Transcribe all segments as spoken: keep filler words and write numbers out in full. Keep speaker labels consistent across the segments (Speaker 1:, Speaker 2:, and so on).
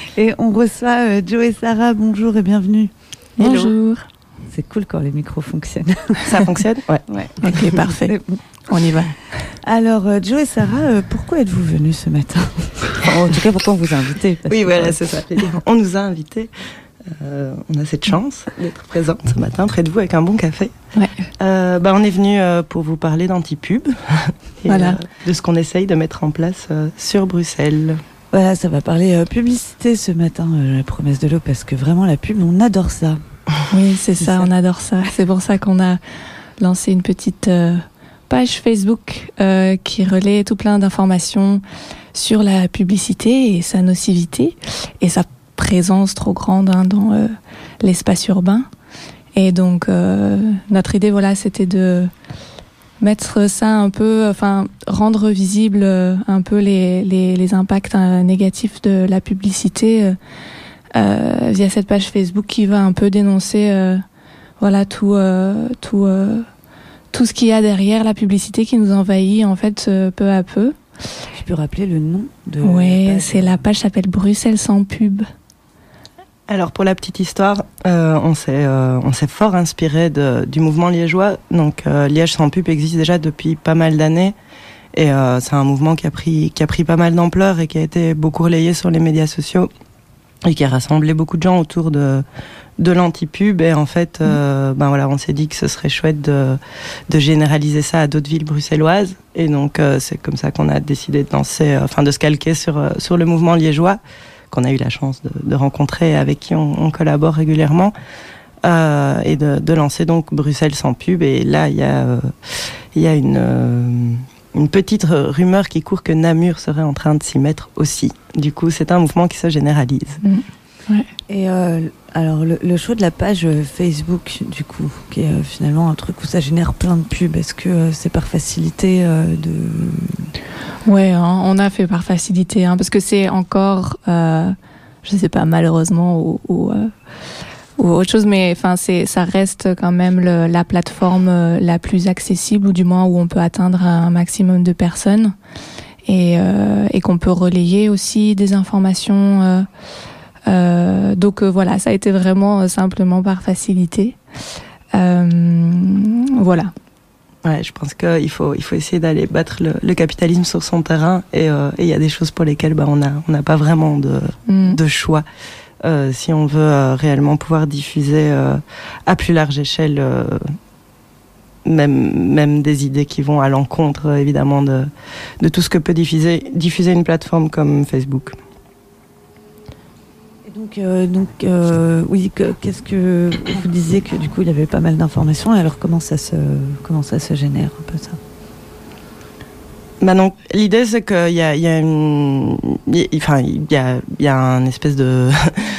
Speaker 1: Et on reçoit euh, Joe et Sarah. Bonjour et bienvenue.
Speaker 2: Bonjour.
Speaker 1: Hello. C'est cool quand les micros fonctionnent.
Speaker 2: Ça fonctionne ? Ouais.
Speaker 1: Ouais.
Speaker 2: Ok, parfait. On y va.
Speaker 1: Alors, euh, Joe et Sarah, euh, pourquoi êtes-vous venus ce matin ? Enfin, en tout cas, pourquoi on vous a invités ?
Speaker 2: Oui, voilà, c'est ça. On nous a invités. Euh, on a cette chance d'être présente ce matin près de vous avec un bon café.
Speaker 1: Ouais.
Speaker 2: Euh, bah, on est venu euh, pour vous parler d'Antipub et
Speaker 1: voilà.
Speaker 2: euh, de ce qu'on essaye de mettre en place euh, sur Bruxelles.
Speaker 1: Voilà, ça va parler euh, publicité ce matin, euh, la promesse de l'eau, parce que vraiment la pub, on adore ça.
Speaker 3: Oui, c'est, c'est ça, ça, on adore ça. C'est pour ça qu'on a lancé une petite euh, page Facebook euh, qui relaie tout plein d'informations sur la publicité et sa nocivité et sa présence trop grande hein, dans euh, l'espace urbain. Et donc, euh, notre idée, voilà, c'était de mettre ça un peu, enfin, rendre visible euh, un peu les, les, les impacts euh, négatifs de la publicité euh, euh, via cette page Facebook qui va un peu dénoncer, euh, voilà, tout, euh, tout, euh, tout ce qu'il y a derrière la publicité qui nous envahit, en fait, euh, peu à peu.
Speaker 1: Tu peux rappeler le nom de
Speaker 3: ouais,
Speaker 1: la page ?
Speaker 3: c'est la page s'appelle Bruxelles sans pub.
Speaker 2: Alors pour la petite histoire, euh, on s'est euh, on s'est fort inspiré de, du mouvement liégeois. Donc euh, Liège sans pub existe déjà depuis pas mal d'années et euh, c'est un mouvement qui a pris qui a pris pas mal d'ampleur et qui a été beaucoup relayé sur les médias sociaux et qui a rassemblé beaucoup de gens autour de de l'anti-pub. Et en fait, euh, ben voilà, on s'est dit que ce serait chouette de de généraliser ça à d'autres villes bruxelloises. Et donc euh, c'est comme ça qu'on a décidé de lancer, euh, enfin de se calquer sur euh, sur le mouvement liégeois, qu'on a eu la chance de, de rencontrer et avec qui on, on collabore régulièrement, euh, et de, de lancer donc Bruxelles sans pub. Et là, il y a, euh, il y a une, euh, une petite rumeur qui court que Namur serait en train de s'y mettre aussi. Du coup, c'est un mouvement qui se généralise.
Speaker 3: Mmh. Ouais.
Speaker 1: Et euh, alors, le, le choix de la page Facebook, du coup, qui est euh, finalement un truc où ça génère plein de pubs, est-ce que euh, c'est par facilité euh, de...
Speaker 3: Ouais, hein, on a fait par facilité, hein, parce que c'est encore, euh, je sais pas, malheureusement ou, ou, euh, ou autre chose, mais enfin, c'est, ça reste quand même le, la plateforme euh, la plus accessible, ou du moins où on peut atteindre un maximum de personnes, et, euh, et qu'on peut relayer aussi des informations. Euh, euh, donc euh, voilà, ça a été vraiment euh, simplement par facilité. Euh, voilà.
Speaker 2: Ouais, je pense qu'il faut, il faut essayer d'aller battre le, le capitalisme sur son terrain, et il euh, y a des choses pour lesquelles bah, on n'a on n'a pas vraiment de, mmh. de choix. Euh, si on veut euh, réellement pouvoir diffuser euh, à plus large échelle euh, même, même des idées qui vont à l'encontre, euh, évidemment, de, de tout ce que peut diffuser, diffuser une plateforme comme Facebook.
Speaker 1: Donc, euh, donc euh, oui, que, qu'est-ce que vous disiez que du coup il y avait pas mal d'informations. Alors comment ça se comment ça se génère un peu ça ?
Speaker 2: Bah donc l'idée c'est qu'il y a il y a une enfin il y a il y a un espèce de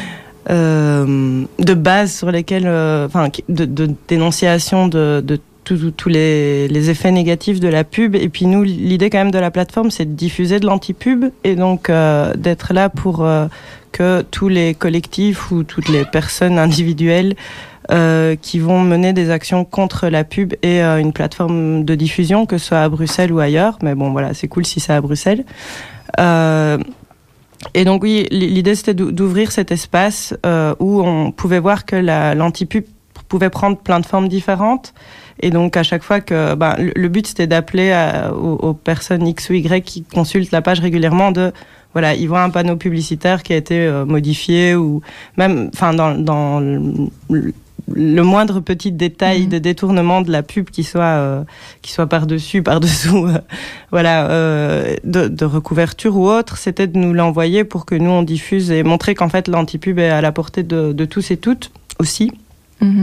Speaker 2: euh, de base sur lesquelles enfin euh, de, de dénonciation de de tous tous les les effets négatifs de la pub. Et puis nous, l'idée quand même de la plateforme, c'est de diffuser de l'anti-pub et donc euh, d'être là pour euh, que tous les collectifs ou toutes les personnes individuelles euh, qui vont mener des actions contre la pub et euh, une plateforme de diffusion, que ce soit à Bruxelles ou ailleurs. Mais bon, voilà, c'est cool si c'est à Bruxelles. Euh, et donc oui, l'idée c'était d'ouvrir cet espace euh, où on pouvait voir que la, l'anti-pub pouvait prendre plein de formes différentes. Et donc à chaque fois que ben, le, le but c'était d'appeler à, aux, aux personnes X ou Y qui consultent la page régulièrement de voilà, ils voient un panneau publicitaire qui a été euh, modifié, ou même enfin dans dans le, le moindre petit détail mmh. de détournement de la pub qui soit euh, qui soit par-dessus, par-dessous euh, voilà euh, de, de recouverture ou autre, c'était de nous l'envoyer pour que nous on diffuse et montrer qu'en fait l'anti-pub est à la portée de, de tous et toutes aussi.
Speaker 3: Mmh.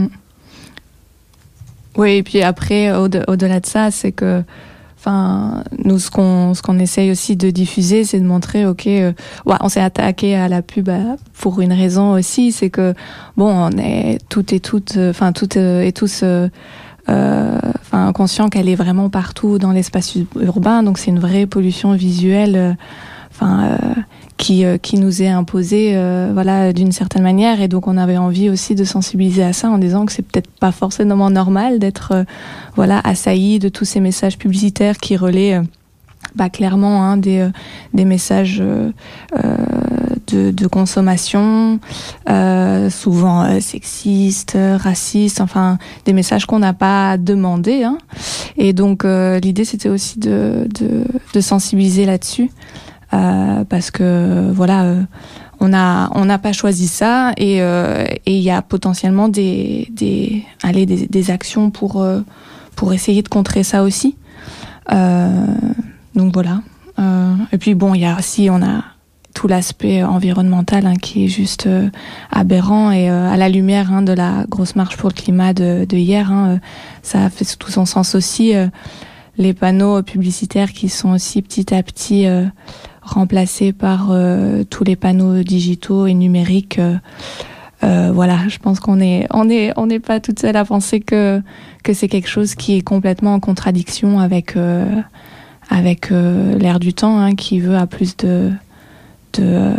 Speaker 3: Oui, et puis après, au-de- au-delà de ça, c'est que, enfin, nous, ce qu'on, ce qu'on essaye aussi de diffuser, c'est de montrer, ok, euh, ouais, on s'est attaqué à la pub à, pour une raison aussi, c'est que, bon, on est toutes et toutes, enfin, toutes et tous, euh, euh, enfin, conscients qu'elle est vraiment partout dans l'espace urbain, donc c'est une vraie pollution visuelle, enfin, euh, euh, qui euh, qui nous est imposée, euh, voilà, d'une certaine manière. Et donc on avait envie aussi de sensibiliser à ça en disant que c'est peut-être pas forcément normal d'être euh, voilà assailli de tous ces messages publicitaires qui relaient euh, bah, clairement hein, des euh, des messages euh, euh, de, de consommation, euh, souvent euh, sexistes, racistes, enfin des messages qu'on n'a pas demandé. Hein. Et donc euh, l'idée c'était aussi de, de, de sensibiliser là-dessus, euh, parce que voilà, euh, on a on n'a pas choisi ça et il euh, et y a potentiellement des des allez des, des actions pour euh, pour essayer de contrer ça aussi. Euh, donc voilà. Euh, et puis bon, il y a aussi on a tout l'aspect environnemental hein, qui est juste euh, aberrant et euh, à la lumière hein, de la grosse marche pour le climat de, de hier, hein, euh, ça a fait tout son sens aussi. Euh, les panneaux publicitaires qui sont aussi petit à petit euh, remplacés par euh, tous les panneaux digitaux et numériques. Euh, euh, voilà, je pense qu'on est on est on n'est pas toute seule à penser que que c'est quelque chose qui est complètement en contradiction avec euh, avec euh, l'air du temps hein, qui veut à plus de de euh,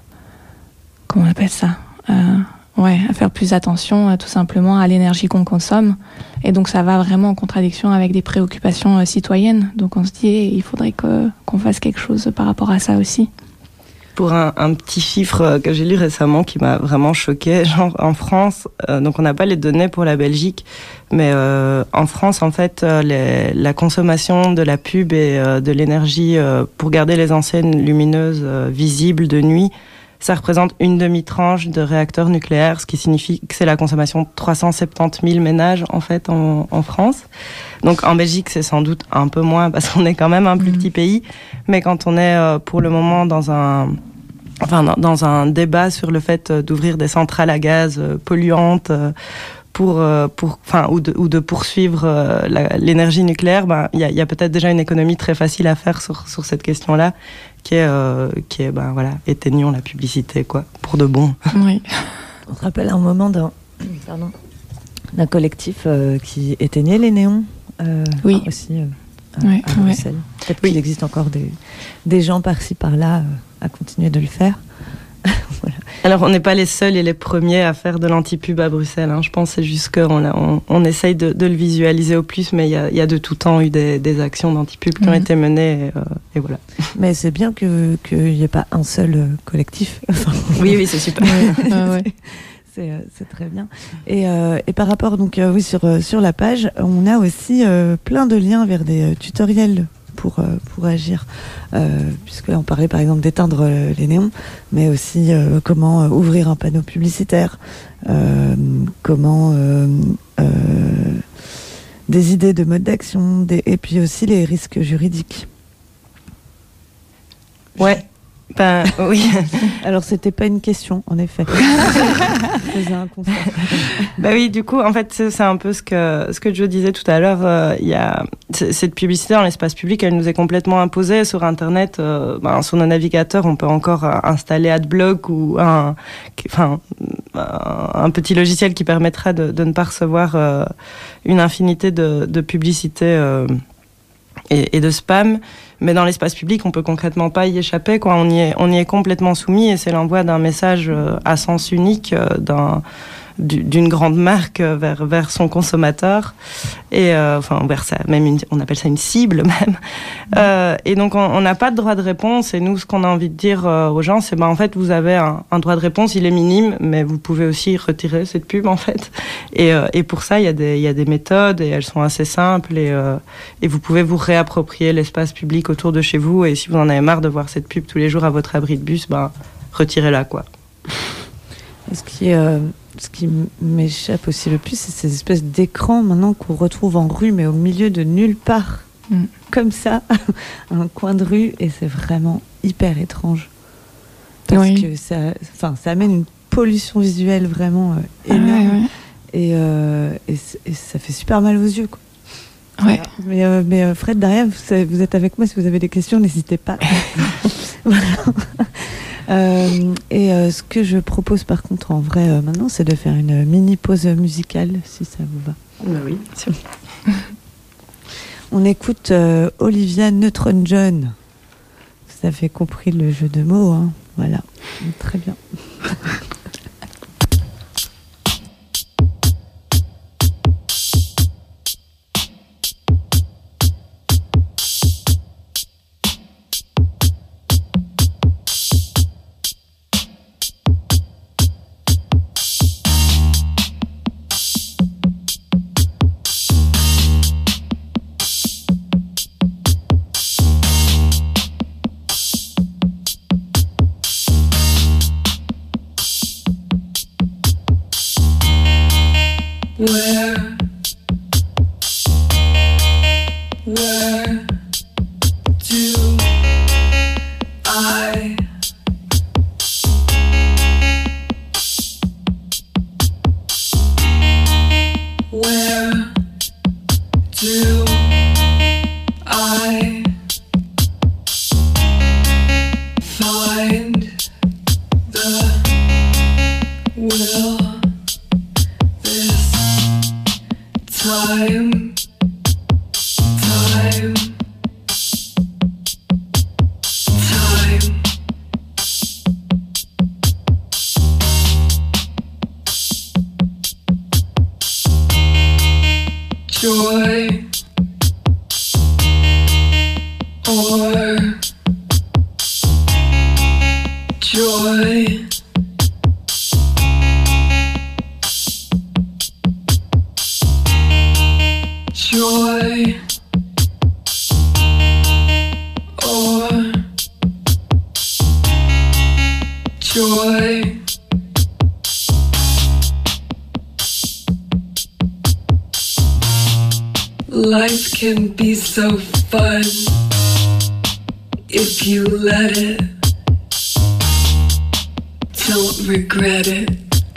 Speaker 3: comment on appelle ça euh, ouais à faire plus attention euh, tout simplement à l'énergie qu'on consomme et donc ça va vraiment en contradiction avec des préoccupations euh, citoyennes donc on se dit eh, il faudrait que qu'on fasse quelque chose par rapport à ça aussi.
Speaker 2: Pour un, un petit chiffre que j'ai lu récemment qui m'a vraiment choqué, genre en France, euh, donc on n'a pas les données pour la Belgique, mais euh, en France en fait euh, les, la consommation de la pub et euh, de l'énergie euh, pour garder les enseignes lumineuses euh, visibles de nuit, ça représente une demi-tranche de réacteurs nucléaires, ce qui signifie que c'est la consommation de trois cent soixante-dix mille ménages en fait en, en France. Donc en Belgique c'est sans doute un peu moins parce qu'on est quand même un plus mmh. petit pays, mais quand on est euh, pour le moment dans un Enfin, dans, dans un débat sur le fait d'ouvrir des centrales à gaz euh, polluantes euh, pour, euh, pour, enfin, ou de, ou de poursuivre euh, la, l'énergie nucléaire, ben, il y a, y a peut-être déjà une économie très facile à faire sur, sur cette question-là, qui est, euh, qui est, ben voilà, éteignons la publicité, quoi, pour de bon.
Speaker 3: Oui.
Speaker 1: On se rappelle un moment d'un, pardon, d'un collectif euh, qui éteignait les néons. Euh,
Speaker 3: oui.
Speaker 1: Aussi. Euh, à,
Speaker 3: oui,
Speaker 1: à Bruxelles.
Speaker 3: Oui.
Speaker 1: Peut-être qu'il existe encore des, des gens par-ci par-là euh, à continuer de le faire. Voilà.
Speaker 2: Alors on n'est pas les seuls et les premiers à faire de l'anti-pub à Bruxelles. Hein. Je pense que c'est juste qu'on on, on essaye de, de le visualiser au plus, mais il y a, y a de tout temps eu des, des actions d'anti-pub qui mmh. ont été menées et, euh, et voilà.
Speaker 1: Mais c'est bien que qu'il n'y ait pas un seul euh, collectif.
Speaker 2: oui, oui, c'est super.
Speaker 3: Ouais, ouais, ouais.
Speaker 1: C'est, c'est très bien. Et, euh, et par rapport donc euh, oui sur euh, sur la page, on a aussi euh, plein de liens vers des euh, tutoriels pour euh, pour agir, euh, puisque là on parlait par exemple d'éteindre euh, les néons, mais aussi euh, comment euh, ouvrir un panneau publicitaire, euh, comment euh, euh, des idées de mode d'action, des, et puis aussi les risques juridiques.
Speaker 2: Ouais. Ben oui.
Speaker 1: Alors c'était pas une question, en effet. C'est un constat.
Speaker 2: Bah oui, du coup, en fait, c'est, c'est un peu ce que ce que Joe disait tout à l'heure. Il euh, y a cette publicité dans l'espace public, elle nous est complètement imposée sur Internet. Euh, ben, sur nos navigateurs, on peut encore euh, installer AdBlock ou un, enfin, un, un petit logiciel qui permettra de, de ne pas recevoir euh, une infinité de, de publicités euh, et, et de spam. Mais dans l'espace public, on peut concrètement pas y échapper, quoi. On y est, on y est complètement soumis et c'est l'envoi d'un message à sens unique d'un, d'une grande marque vers, vers son consommateur et euh, enfin vers ça, même une, on appelle ça une cible même. Euh, et donc on n'a pas de droit de réponse et nous ce qu'on a envie de dire euh, aux gens c'est ben en fait vous avez un, un droit de réponse, il est minime, mais vous pouvez aussi retirer cette pub en fait. Et, euh, et pour ça il y a des il y a des méthodes et elles sont assez simples et euh, et vous pouvez vous réapproprier l'espace public autour de chez vous et si vous en avez marre de voir cette pub tous les jours à votre abri de bus, ben retirez-la quoi.
Speaker 1: Ce qui est euh... Ce qui m'échappe aussi le plus, c'est ces espèces d'écrans maintenant qu'on retrouve en rue, mais au milieu de nulle part, mm. comme ça, un coin de rue, et c'est vraiment hyper étrange. Parce oui. que ça, enfin, ça amène une pollution visuelle vraiment euh, énorme, ah ouais, ouais. Et, euh, et, et ça fait super mal aux yeux, quoi.
Speaker 3: Ouais.
Speaker 1: Mais, euh, mais euh, Fred, derrière, vous, vous êtes avec moi, si vous avez des questions, n'hésitez pas. Voilà. Euh, et euh, ce que je propose par contre en vrai euh, maintenant, c'est de faire une mini pause musicale, si ça vous va.
Speaker 2: Bah oui, sûr.
Speaker 1: On écoute euh, Olivia Newton-John. Vous avez compris le jeu de mots, hein. Voilà, très bien.
Speaker 4: Where, where do I Where do I find the will this time, time, time. Joy or joy. Joy or joy. Life can be so fun if you let it. Don't regret it.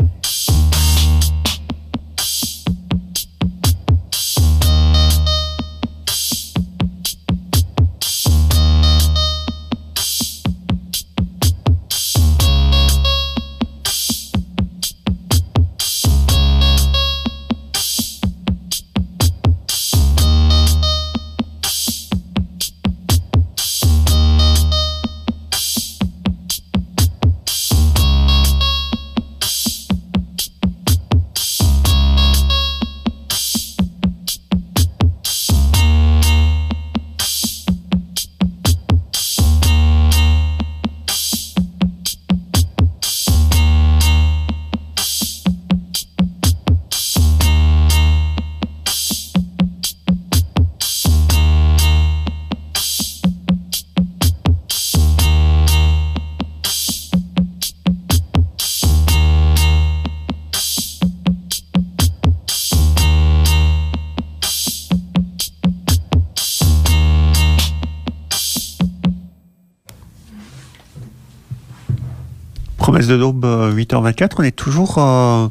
Speaker 5: Promesse de Daube, huit heures vingt-quatre, on est toujours euh,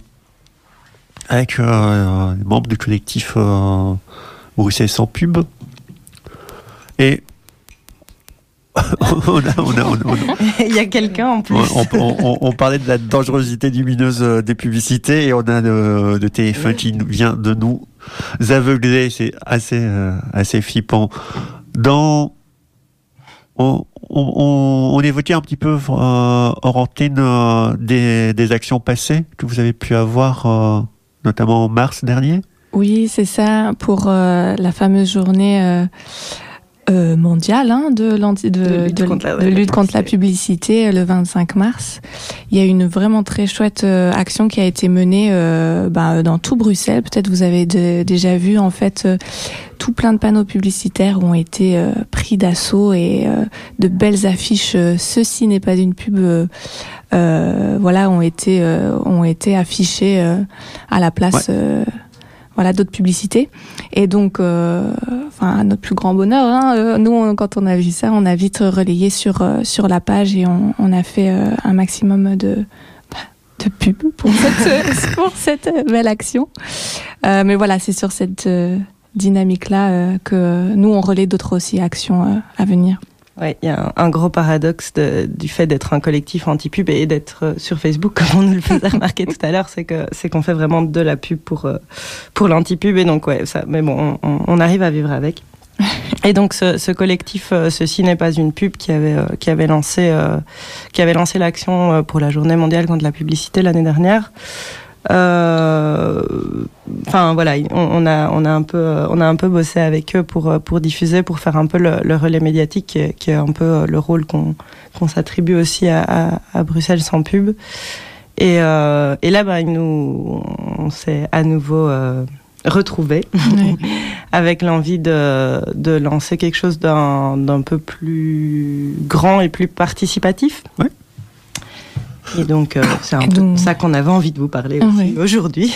Speaker 5: avec euh, les membres du collectif euh, Bruxelles sans pub. Et on a, on a, on a, on a,
Speaker 2: il y a quelqu'un en plus.
Speaker 5: On, on, on, on parlait de la dangerosité lumineuse des publicités et on a de, de T F un qui vient de nous aveugler. C'est assez, euh, assez flippant. Dans On, on, on évoquait un petit peu euh, hors antenne euh, des, des actions passées que vous avez pu avoir, euh, notamment en mars dernier.
Speaker 3: Oui, c'est ça, pour euh, la fameuse journée euh, euh, mondiale hein, de, de, de, lutte, de, contre la, de ouais, lutte contre la publicité, le vingt-cinq mars. Il y a une vraiment très chouette euh, action qui a été menée euh, bah, dans tout Bruxelles. Peut-être vous avez de, déjà vu en fait... Euh, tout plein de panneaux publicitaires ont été euh, pris d'assaut et euh, de belles affiches euh, ceci n'est pas une pub euh, euh, voilà ont été euh, ont été affichées euh, à la place ouais. euh, voilà d'autres publicités et donc euh, enfin à notre plus grand bonheur hein, euh, nous on, quand on a vu ça on a vite relayé sur euh, sur la page et on, on a fait euh, un maximum de de pub pour cette pour cette belle action euh, mais voilà c'est sur cette euh, dynamique-là euh, que nous, on relaie d'autres aussi actions euh, à venir.
Speaker 2: Ouais, il y a un, un gros paradoxe de, du fait d'être un collectif anti-pub et d'être euh, sur Facebook, comme on nous le faisait remarquer tout à l'heure, c'est que c'est qu'on fait vraiment de la pub pour euh, pour l'anti-pub et donc ouais, ça. Mais bon, on, on arrive à vivre avec. Et donc ce, ce collectif, euh, ceci n'est pas une pub, qui avait euh, qui avait lancé euh, qui avait lancé l'action euh, pour la Journée mondiale contre la publicité l'année dernière. Euh, enfin voilà, on, on a on a un peu on a un peu bossé avec eux pour pour diffuser, pour faire un peu le, le relais médiatique, qui est, qui est un peu le rôle qu'on qu'on s'attribue aussi à, à, à Bruxelles sans pub. Et euh, et là, bah, nous on s'est à nouveau euh, retrouvés oui. avec l'envie de de lancer quelque chose d'un d'un peu plus grand et plus participatif.
Speaker 5: Oui.
Speaker 2: Et donc, euh, c'est un
Speaker 3: Et
Speaker 2: peu
Speaker 3: donc...
Speaker 2: ça qu'on avait envie de vous parler aussi oui. aujourd'hui.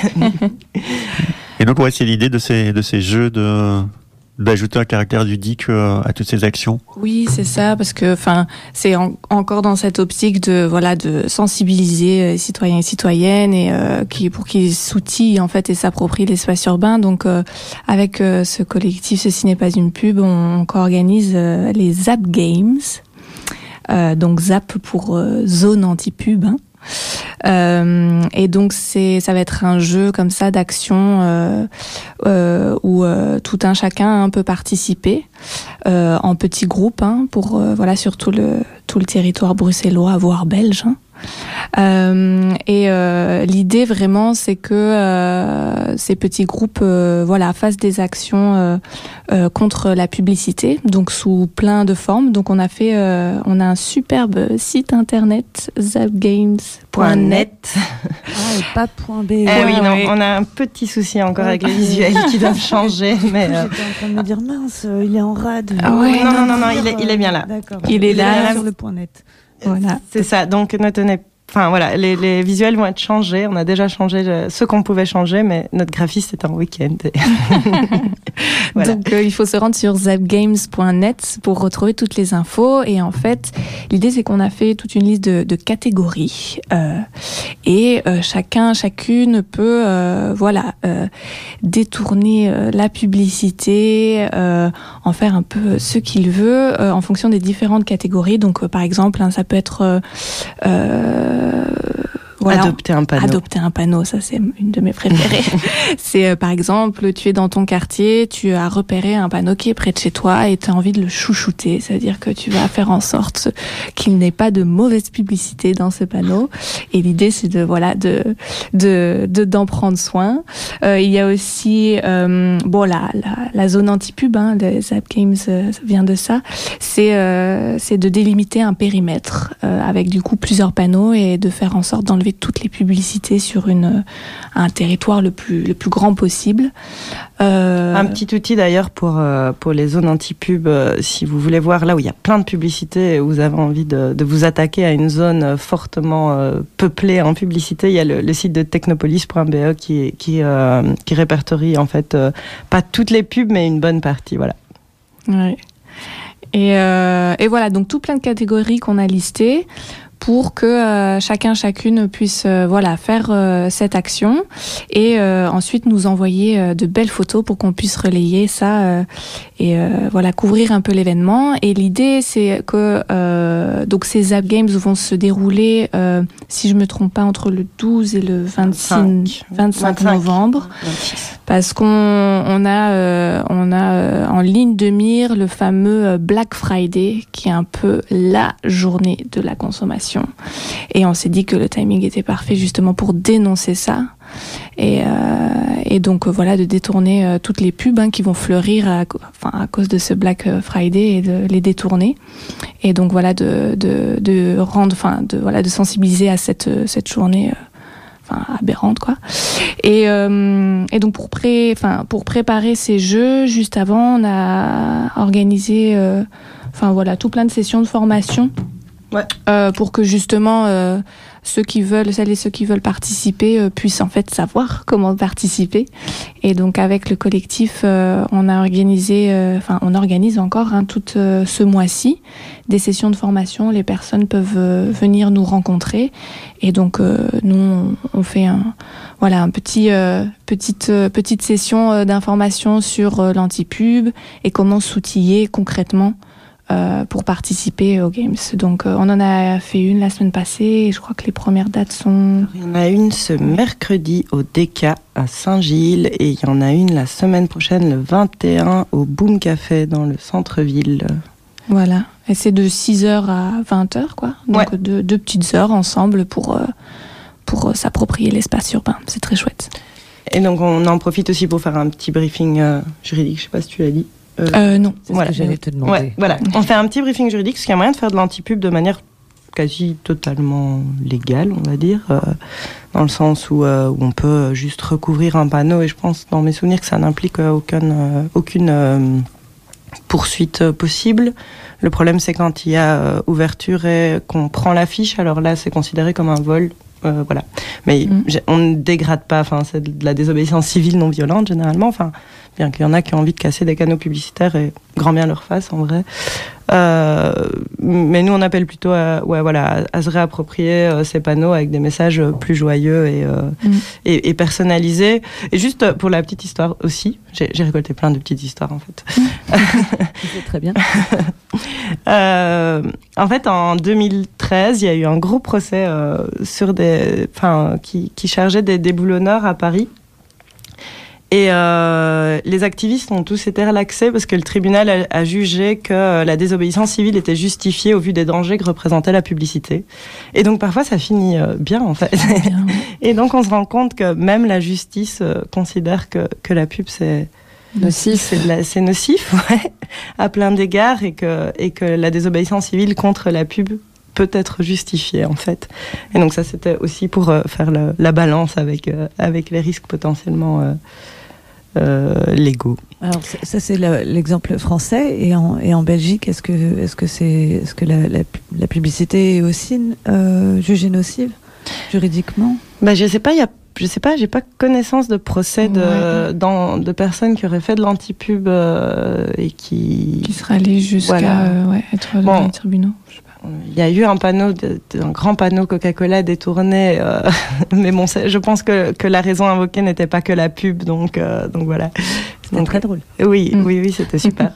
Speaker 5: Et donc, ouais, c'est l'idée de ces, de ces jeux de, d'ajouter un caractère ludique euh, à toutes ces actions.
Speaker 3: Oui, c'est ça, parce que, enfin, c'est en, encore dans cette optique de, voilà, de sensibiliser les citoyens et citoyennes et euh, qui, pour qu'ils s'outillent en fait et s'approprient l'espace urbain. Donc, euh, avec euh, ce collectif, ceci n'est pas une pub, on, on co-organise euh, les Zap Games. Euh, donc Zap pour euh, zone anti-pub. Hein. Euh, et donc c'est, ça va être un jeu comme ça d'action euh, euh, où euh, tout un chacun hein, peut participer euh, en petits groupes hein, pour euh, voilà sur tout le tout le territoire bruxellois voire belge. Hein. Euh, et euh, l'idée vraiment c'est que euh, ces petits groupes euh, voilà fassent des actions euh, euh, contre la publicité donc sous plein de formes. Donc on a fait euh, on a un superbe site internet zapgames point net.
Speaker 1: Ah, et pas .b.
Speaker 2: Eh
Speaker 1: ouais,
Speaker 2: oui, non,
Speaker 1: ouais.
Speaker 2: on a un petit souci encore
Speaker 1: Ouais.
Speaker 2: avec les visuels qui doivent changer, mais euh,
Speaker 1: J'étais en train de me dire mince, euh, il est en rade.
Speaker 3: Ah ouais,
Speaker 2: non, non, non, non, il est, il est bien là.
Speaker 1: D'accord.
Speaker 3: Il est là.
Speaker 1: sur le point net.
Speaker 3: Voilà.
Speaker 2: C'est ça. Donc ne tenez Enfin voilà, les, les visuels vont être changés. On a déjà changé le- ce qu'on pouvait changer, mais notre graphiste est en week-end. Voilà.
Speaker 3: Donc euh, il faut se rendre sur zapgames point net pour retrouver toutes les infos. Et en fait, l'idée c'est qu'on a fait toute une liste de, de catégories euh, et euh, chacun, chacune peut euh, voilà euh, détourner euh, la publicité, euh, en faire un peu ce qu'il veut euh, en fonction des différentes catégories. Donc euh, par exemple, hein, ça peut être euh, euh, voilà,
Speaker 2: Adopter un panneau.
Speaker 3: Adopter un panneau, ça c'est une de mes préférées. c'est euh, par exemple, tu es dans ton quartier, tu as repéré un panneau qui est près de chez toi et tu as envie de le chouchouter, c'est-à-dire que tu vas faire en sorte qu'il n'ait pas de mauvaise publicité dans ce panneau. Et l'idée c'est de voilà de de de d'en prendre soin. Euh, il y a aussi euh, bon la la, la zone anti-pub, hein, les Zap Games euh, ça vient de ça. C'est euh, c'est de délimiter un périmètre euh, avec du coup plusieurs panneaux et de faire en sorte d'enlever toutes les publicités sur une, un territoire le plus, le plus grand possible. Euh...
Speaker 2: Un petit outil d'ailleurs pour, euh, pour les zones anti-pub, euh, si vous voulez voir là où il y a plein de publicités et où vous avez envie de, de vous attaquer à une zone fortement euh, peuplée en publicité, il y a le, le site de technopolis point b e qui, qui, euh, qui répertorie en fait euh, pas toutes les pubs mais une bonne partie. Voilà.
Speaker 3: Ouais. Et, euh, et voilà, donc tout plein de catégories qu'on a listées pour que euh, chacun chacune puisse euh, voilà faire euh, cette action et euh, ensuite nous envoyer euh, de belles photos pour qu'on puisse relayer ça euh, et euh, voilà couvrir un peu l'événement. Et l'idée c'est que euh, donc ces Zap Games vont se dérouler euh, si je me trompe pas entre le douze et le vingt-cinq, vingt-cinq novembre
Speaker 2: vingt-six.
Speaker 3: parce qu'on on a euh, on a euh, en ligne de mire le fameux Black Friday qui est un peu la journée de la consommation. Et on s'est dit que le timing était parfait justement pour dénoncer ça. Et, euh, et donc voilà, de détourner euh, toutes les pubs hein, qui vont fleurir à, enfin, à cause de ce Black Friday et de les détourner. Et donc voilà, de, de, de rendre, enfin, de, voilà, de sensibiliser à cette, cette journée euh, enfin, aberrante, quoi. Et, euh, et donc pour, pré, enfin, pour préparer ces jeux, juste avant, on a organisé euh, enfin, voilà, tout plein de sessions de formation.
Speaker 2: Ouais.
Speaker 3: Euh, pour que justement euh, ceux qui veulent, celles et ceux qui veulent participer euh, puissent en fait savoir comment participer. Et donc avec le collectif, euh, on a organisé, enfin euh, on organise encore hein, tout euh, ce mois-ci des sessions de formation. Les personnes peuvent euh, venir nous rencontrer et donc euh, nous on, on fait un voilà un petit euh, petite euh, petite session euh, d'information sur euh, l'anti-pub et comment s'outiller concrètement. Euh, pour participer aux Games. Donc euh, on en a fait une la semaine passée et je crois que les premières dates sont...
Speaker 2: Il y en a une ce mercredi au D K à Saint-Gilles et il y en a une la semaine prochaine le vingt et un au Boom Café dans le centre-ville.
Speaker 3: Voilà, et c'est de six heures à vingt heures quoi. Donc
Speaker 2: ouais.
Speaker 3: deux, deux petites heures ensemble pour, euh, pour euh, s'approprier l'espace urbain. C'est très chouette.
Speaker 2: Et donc on en profite aussi pour faire un petit briefing euh, juridique, je sais pas si tu l'as dit.
Speaker 3: Euh, euh, non,
Speaker 1: c'est
Speaker 2: voilà.
Speaker 1: ce que j'allais te demander.
Speaker 2: Ouais, voilà. On fait un petit briefing juridique, parce qu'il y a moyen de faire de l'antipub de manière quasi totalement légale, on va dire, euh, dans le sens où, euh, où on peut juste recouvrir un panneau, et je pense, dans mes souvenirs, que ça n'implique euh, aucun, euh, aucune, euh, poursuite euh, possible. Le problème, c'est quand il y a euh, ouverture et qu'on prend l'affiche, alors là, c'est considéré comme un vol. Euh, voilà. Mais mmh. on ne dégrade pas, enfin, c'est de la désobéissance civile non violente, généralement. Enfin, bien qu'il y en a qui ont envie de casser des canaux publicitaires et grand bien leur face, en vrai. Euh, mais nous, on appelle plutôt à, ouais, voilà, à se réapproprier euh, ces panneaux avec des messages plus joyeux et, euh, mmh. et, et personnalisés. Et juste pour la petite histoire aussi, j'ai, j'ai récolté plein de petites histoires, en fait.
Speaker 1: C'est très bien.
Speaker 2: euh, en fait, en deux mille treize, il y a eu un gros procès euh, sur des, enfin, qui, qui chargeait des déboulonneurs à Paris. Et euh, les activistes ont tous été relaxés parce que le tribunal a, a jugé que la désobéissance civile était justifiée au vu des dangers que représentait la publicité. Et donc parfois ça finit euh, bien en fait. Bien. Et donc on se rend compte que même la justice euh, considère que, que la pub c'est nocif, c'est, de la, c'est nocif ouais, à plein d'égards et que, et que la désobéissance civile contre la pub peut être justifiée en fait. Et donc ça c'était aussi pour euh, faire le, la balance avec, euh, avec les risques potentiellement euh, Euh, légaux.
Speaker 1: Alors ça c'est le, l'exemple français et en, et en Belgique est-ce que est-ce que c'est est-ce que la, la, la publicité est aussi euh, jugée nocive juridiquement?
Speaker 2: Bah je sais pas, il y a je sais pas, j'ai pas connaissance de procès de ouais. dans, de personnes qui auraient fait de l'antipub euh, et qui
Speaker 3: qui seraient allées jusqu'à voilà. euh, ouais, être devant bon. les tribunaux. Je sais pas.
Speaker 2: Il y a eu un panneau, de, de, un grand panneau Coca-Cola détourné, euh, mais bon, je pense que, que la raison invoquée n'était pas que la pub, donc, euh, donc voilà.
Speaker 1: C'était donc, très drôle.
Speaker 2: Oui, mm. oui, oui, c'était super.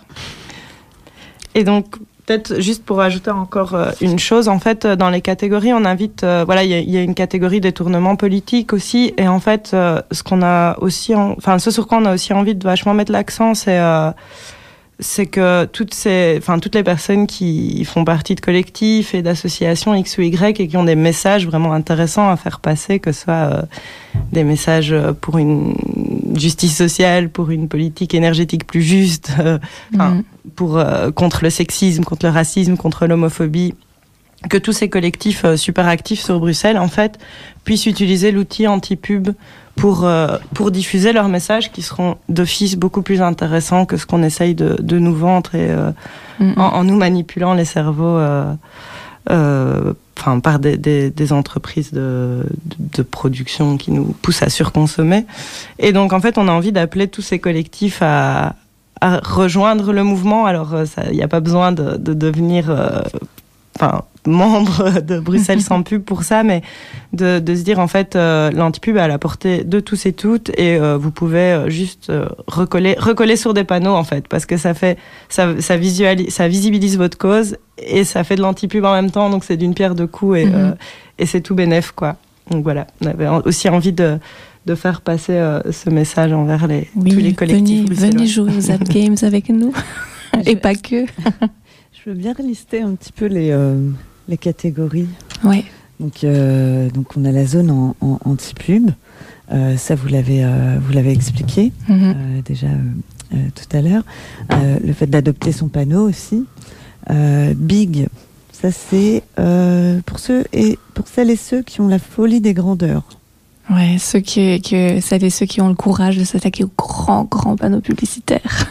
Speaker 2: Et donc, peut-être juste pour ajouter encore euh, une chose, en fait, dans les catégories, on invite, euh, voilà, il y, y a une catégorie détournement politique aussi, et en fait, euh, ce qu'on a aussi, enfin, ce sur quoi on a aussi envie de vachement mettre l'accent, c'est euh, c'est que toutes ces, enfin toutes les personnes qui font partie de collectifs et d'associations X ou Y et qui ont des messages vraiment intéressants à faire passer, que ce soit euh, des messages pour une justice sociale, pour une politique énergétique plus juste, euh, mmh. pour euh, contre le sexisme, contre le racisme, contre l'homophobie, que tous ces collectifs euh, super actifs sur Bruxelles en fait puissent utiliser l'outil anti-pub pour, euh, pour diffuser leurs messages qui seront d'office beaucoup plus intéressants que ce qu'on essaye de, de nous vendre et, euh, mm-hmm. en, en nous manipulant les cerveaux euh, euh, enfin, par des, des, des entreprises de, de, de production qui nous poussent à surconsommer. Et donc, en fait, on a envie d'appeler tous ces collectifs à, à rejoindre le mouvement. Alors, il n'y a pas besoin de, de devenir... Euh, enfin, membre de Bruxelles sans pub pour ça, mais de, de se dire en fait euh, l'antipub est à la portée de tous et toutes et euh, vous pouvez euh, juste euh, recoller, recoller sur des panneaux en fait, parce que ça fait ça, ça, visualise, ça visibilise votre cause et ça fait de l'antipub en même temps, donc c'est d'une pierre deux coups et, mm-hmm. euh, et c'est tout bénef quoi. Donc voilà, on avait aussi envie de de faire passer euh, ce message envers les,
Speaker 3: oui,
Speaker 2: tous les collectifs.
Speaker 3: Venez, venez jouer aux Zap Games avec nous et pas que.
Speaker 1: Je veux bien lister un petit peu les, euh, les catégories.
Speaker 3: Ouais.
Speaker 1: Donc, euh, donc on a la zone en, en anti-pub. Euh, ça, vous l'avez, euh, vous l'avez expliqué mm-hmm. euh, déjà euh, tout à l'heure. Euh, le fait d'adopter son panneau aussi. Euh, big, ça c'est euh, pour ceux et pour celles et ceux qui ont la folie des grandeurs.
Speaker 3: Ouais, ceux qui, qui, celles et ceux qui ont le courage de s'attaquer aux grands, grands panneaux publicitaires.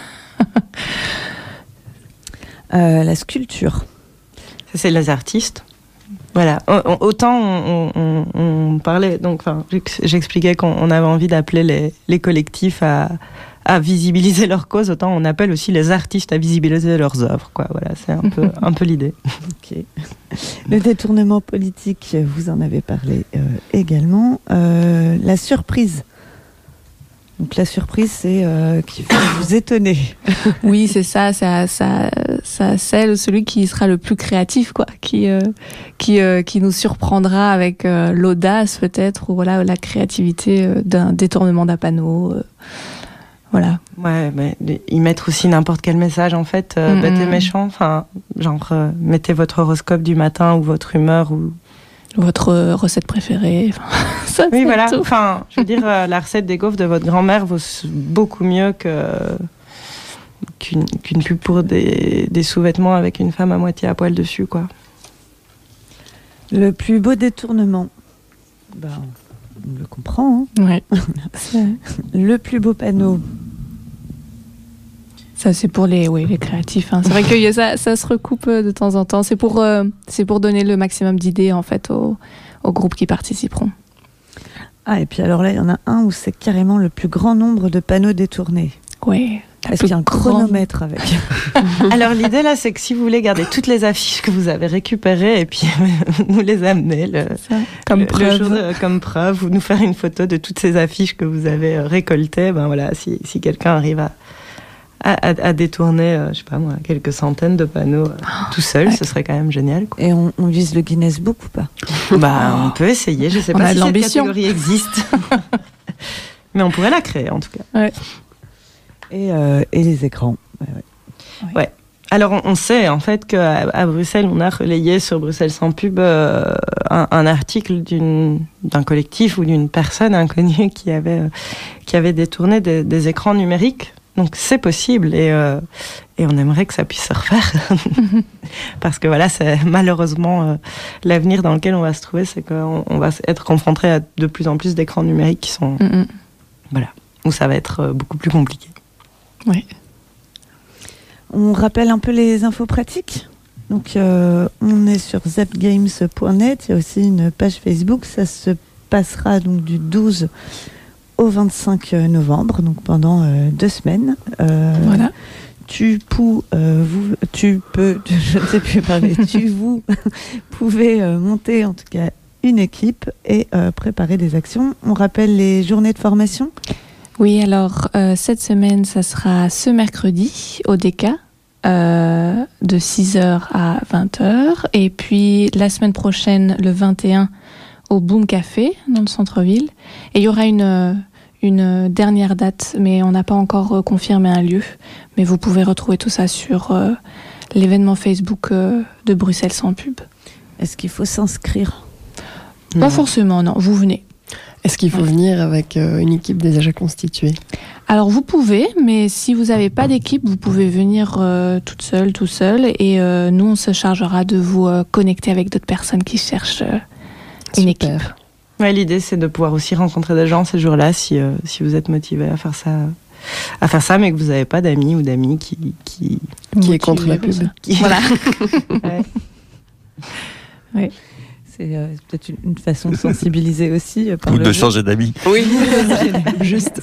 Speaker 1: Euh, la sculpture.
Speaker 2: Ça, c'est les artistes. Voilà. Autant on, on, on parlait, donc, enfin, j'expliquais qu'on avait envie d'appeler les, les collectifs à, à visibiliser leur cause, autant on appelle aussi les artistes à visibiliser leurs œuvres, quoi. Voilà, c'est un peu, un peu l'idée.
Speaker 1: Ok. Le détournement politique, vous en avez parlé euh, également. Euh, la surprise. Donc la surprise, c'est euh, qui fait vous étonner.
Speaker 3: Oui, c'est ça, ça, ça, ça, c'est celui qui sera le plus créatif, quoi, qui, euh, qui, euh, qui nous surprendra avec euh, l'audace peut-être, ou voilà, la créativité euh, d'un détournement d'un panneau. Euh, voilà.
Speaker 2: Ouais, mais y mettre aussi n'importe quel message en fait, euh, mm-hmm. bête et méchant. Enfin, genre euh, mettez votre horoscope du matin ou votre humeur ou
Speaker 3: votre recette préférée. Ça,
Speaker 2: oui, voilà. Tout. Enfin, je veux dire, euh, la recette des gaufres de votre grand-mère vaut beaucoup mieux que qu'une, qu'une pub pour des, des sous-vêtements avec une femme à moitié à poil dessus, quoi.
Speaker 1: Le plus beau détournement, ben, on le comprend. Hein.
Speaker 3: Ouais.
Speaker 1: Le plus beau panneau.
Speaker 3: Ça, c'est pour les, oui, les créatifs. Hein. C'est vrai que ça, ça se recoupe de temps en temps. C'est pour, euh, c'est pour donner le maximum d'idées en fait aux, aux groupes qui participeront.
Speaker 1: Ah, et puis alors là, il y en a un où c'est carrément le plus grand nombre de panneaux détournés.
Speaker 3: Oui.
Speaker 1: Est-ce qu'il y a un chronomètre avec?
Speaker 2: Alors l'idée là, c'est que si vous voulez garder toutes les affiches que vous avez récupérées et puis nous les amener le,
Speaker 3: ça, comme
Speaker 2: le,
Speaker 3: preuve,
Speaker 2: le jour, euh, comme preuve, ou nous faire une photo de toutes ces affiches que vous avez euh, récoltées. Ben voilà, si, si quelqu'un arrive à, à, à détourner, euh, je sais pas moi, quelques centaines de panneaux euh, oh, tout seul, ouais. ce serait quand même génial, quoi.
Speaker 1: Et on, on vise le Guinness Book ou pas?
Speaker 2: Bah, on peut essayer. Je sais
Speaker 3: on
Speaker 2: pas
Speaker 3: a
Speaker 2: si
Speaker 3: de
Speaker 2: cette
Speaker 3: l'ambition.
Speaker 2: catégorie existe, mais on pourrait la créer en tout cas.
Speaker 3: Ouais.
Speaker 1: Et, euh, et les écrans. Ouais,
Speaker 2: ouais. ouais. Alors on, on sait en fait qu'à à Bruxelles, on a relayé sur Bruxelles sans pub euh, un, un article d'une, d'un collectif ou d'une personne inconnue qui avait, euh, qui avait détourné des, des écrans numériques. Donc c'est possible et, euh, et on aimerait que ça puisse se refaire. Parce que voilà, c'est malheureusement euh, l'avenir dans lequel on va se trouver, c'est qu'on on va être confronté à de plus en plus d'écrans numériques qui sont... Mm-hmm. Voilà, où ça va être euh, beaucoup plus compliqué.
Speaker 3: Oui.
Speaker 1: On rappelle un peu les infos pratiques. Donc, euh, on est sur zapgames point net. Il y a aussi une page Facebook. Ça se passera donc du douze au vingt-cinq novembre, donc pendant euh, deux semaines. Euh,
Speaker 3: voilà.
Speaker 1: Tu, pou, euh, vous, tu peux, je ne sais plus parler, tu, vous pouvez euh, monter en tout cas une équipe et euh, préparer des actions. On rappelle les journées de formation.
Speaker 3: Oui, alors euh, cette semaine, ça sera ce mercredi au D K euh, de six heures à vingt heures. Et puis la semaine prochaine, le vingt et un, au Boom Café, dans le centre-ville. Et il y aura une, une dernière date, mais on n'a pas encore confirmé un lieu. Mais vous pouvez retrouver tout ça sur euh, l'événement Facebook euh, de Bruxelles sans pub.
Speaker 1: Est-ce qu'il faut s'inscrire?
Speaker 3: Pas non. forcément, non. Vous venez.
Speaker 6: Est-ce qu'il faut ouais. venir avec euh, une équipe déjà constituée?
Speaker 3: Alors vous pouvez, mais si vous n'avez pas d'équipe, vous pouvez venir euh, toute seule, tout seul, et euh, nous on se chargera de vous euh, connecter avec d'autres personnes qui cherchent euh, une équipe.
Speaker 2: Ouais, l'idée c'est de pouvoir aussi rencontrer des gens ces jours-là si euh, si vous êtes motivé à faire ça, à faire ça, mais que vous n'avez pas d'amis ou d'amis qui qui
Speaker 6: qui est contre la pub.
Speaker 3: Qui... Voilà.
Speaker 1: ouais. Ouais. C'est euh, peut-être une, une façon de sensibiliser aussi. Euh, par
Speaker 5: Ou
Speaker 1: le
Speaker 5: de
Speaker 1: jeu.
Speaker 5: changer d'amis.
Speaker 2: Oui,
Speaker 1: juste.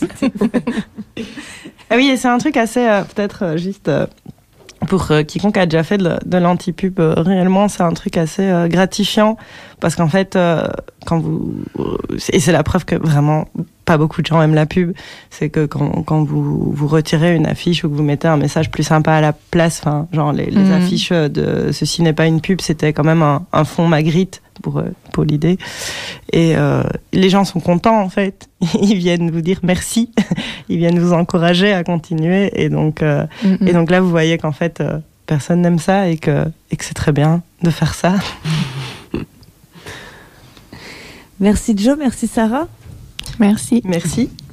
Speaker 2: Ah oui, et c'est un truc assez, euh, peut-être euh, juste euh, pour euh, quiconque a déjà fait de, de l'anti-pub, euh, réellement, c'est un truc assez euh, gratifiant. Parce qu'en fait, euh, quand vous. Et c'est la preuve que vraiment pas beaucoup de gens aiment la pub. C'est que quand, quand vous, vous retirez une affiche ou que vous mettez un message plus sympa à la place, enfin, genre les, les mmh. affiches de Ceci n'est pas une pub, c'était quand même un, un fond Magritte. Pour, pour l'idée. Et euh, les gens sont contents, en fait. Ils viennent vous dire merci. Ils viennent vous encourager à continuer. Et donc, euh, mm-hmm. et donc là, vous voyez qu'en fait, euh, personne n'aime ça et que, et que c'est très bien de faire ça.
Speaker 1: Merci Joe, merci Sarah.
Speaker 3: Merci.
Speaker 2: Merci.